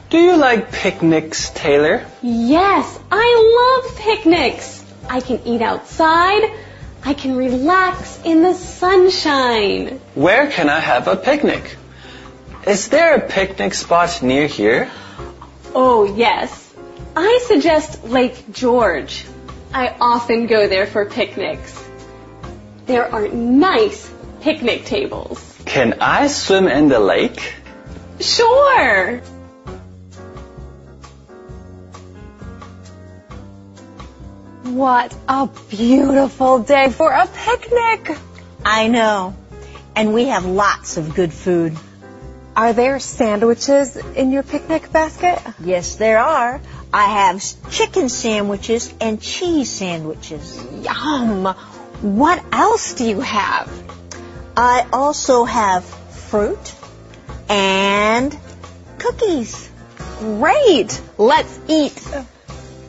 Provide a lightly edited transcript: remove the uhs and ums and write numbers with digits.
Do you like picnics, Taylor? Yes, I love picnics. I can eat outside. I can relax in the sunshine. Where can I have a picnic? Is there a picnic spot near here? Oh, yes. I suggest Lake George. I often go there for picnics. There are nice picnic tables. Can I swim in the lake? Sure. What a beautiful day for a picnic. I know. And we have lots of good food. Are there sandwiches in your picnic basket? Yes, there are. I have chicken sandwiches and cheese sandwiches. Yum. What else do you have? I also have fruit and cookies. Great. Let's eat.